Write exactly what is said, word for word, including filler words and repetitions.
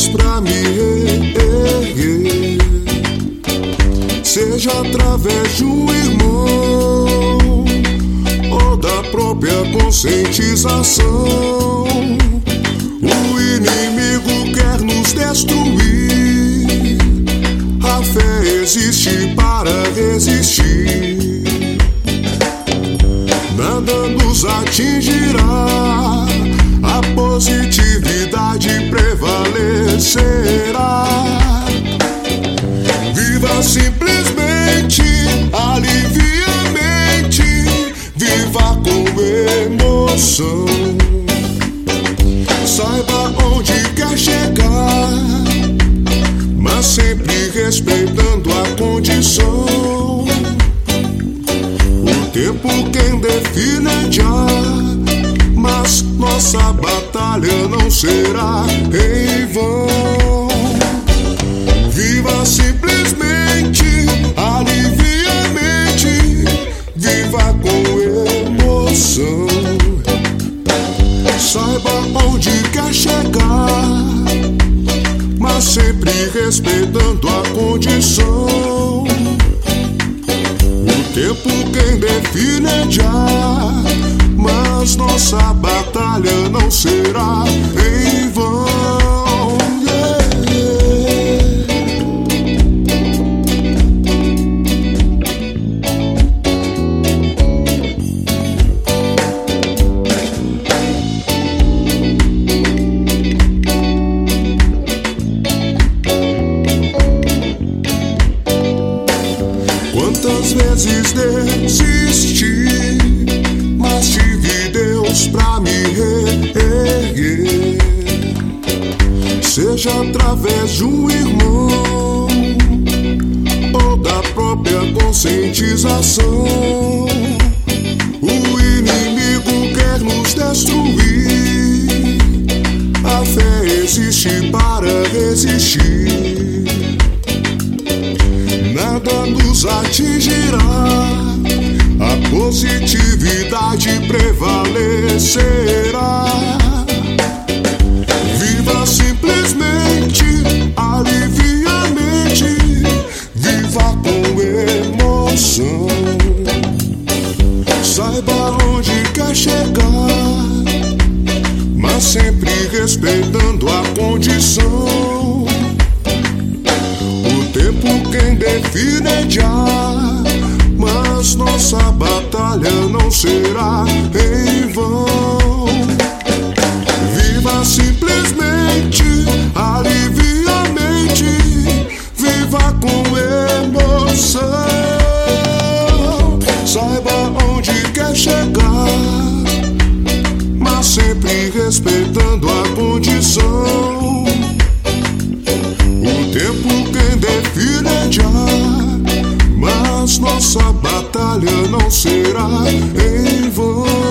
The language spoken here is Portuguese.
pra me reerguer, seja através de um irmão ou da própria conscientização. O inimigo quer nos destruir, a fé existe para resistir. Nada nos atingirá, a positividade prevalecerá. Viva simplesmente, alivie a mente, viva com emoção. Saiba onde quer chegar, mas sempre respeitando a condição. O tempo quem define é já, mas nossa batalha não será em vão. Viva simplesmente, alivie a mente, viva com emoção. Saiba onde quer chegar, mas sempre respeitando a condição. O tempo quem define é já, mas nossa batalha não será em vão. Quantas vezes desisti, mas tive Deus pra me reerguer, seja através de um irmão ou da própria conscientização. O inimigo quer nos destruir, a fé existe para resistir. Nada nos atingirá, a positividade prevalecerá. Viva simplesmente, alivie a mente, viva com emoção. Saiba onde quer chegar, mas sempre respeitando a condição. O tempo quem define é já, mas nossa batalha não será em vão. Viva simplesmente, alivie a mente, viva com emoção. Saiba onde quer chegar, mas sempre respeitando a condição. O tempo quem define é já, mas nossa batalha não será em vão.